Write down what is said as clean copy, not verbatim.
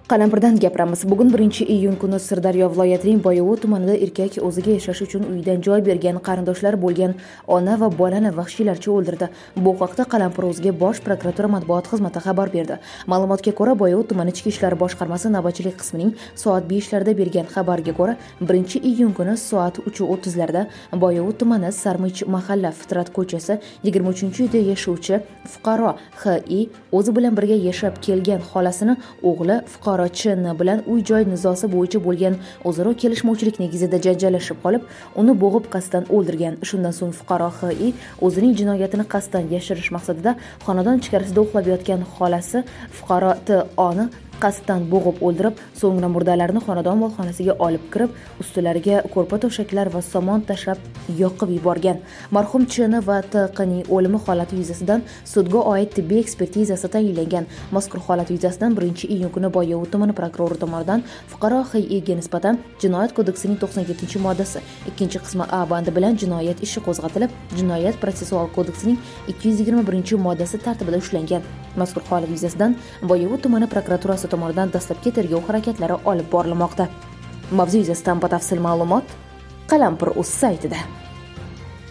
Qalampirdan gapiramiz. Bugun 1-iyun kuni Sirdaryo viloyatining Boyovut tumanida erkak o'ziga yashash uchun uyidan joy bergan qarindoshlari bo'lgan ona va bolani vahshiylarcha o'ldirdi. Bu haqda Qalampir o'ziga Bosh prokuratura matbuot xizmati xabar berdi. Ma'lumotga ko'ra, Boyovut tumani Ichki ishlar boshqarmasi navbatchilik qismining soat 5 larda bergan xabarga ko'ra, 1-iyun kuni soat 3:30 larda Boyovut tumani Sarmich mahalla Fitrat ko'chasi 23-uyda yashovchi fuqaro H.I. o'zi bilan birga yashab kelgan xolasini o'g'li fuqaro Ch.N. bilan uy-joy nizosi bo'yicha bo'lgan o'zaro kelishmovchilik negizida janjallashib qolib, uni bo'g'ib qasddan o'ldirgan. Shundan so'ng fuqaro H.I. o'zining jinoyatini qasddan yashirish maqsadida xonadon ichkarisida uxlab yotgan xolasi fuqaro T.O.ni qasddan bo'g'ib o'ldirib, so'ngra murdalarni xonadon molxonasiga olib kirib, ustilariga ko'rpa to'shaklar va somon tashlab yoqib yuborgan. Marhum Ch.N. va T.Q.ning o'limi holati yuzasidan sudga oid tibbiy ekspertizasi tayinlangan. Mazkur holat yuzasidan 1-iyun kuni Boyovut tumani prokurori tomonidan fuqaro H.I.ga nisbatan Jinoyat kodeksining 97-moddasi 2-qismi A bandi bilan jinoyat ishi qo'zg'atilib, Jinoyat protsessual kodeksining 221-moddasi tartibida ushlangan. Mazkur holat yuzasidan Boyovut tumani prokuraturasi tomonidan dastlabki tergov harakatlari olib borilmoqda. Mavzu yuzasidan batafsil ma'lumot Qalampir.uz saytida.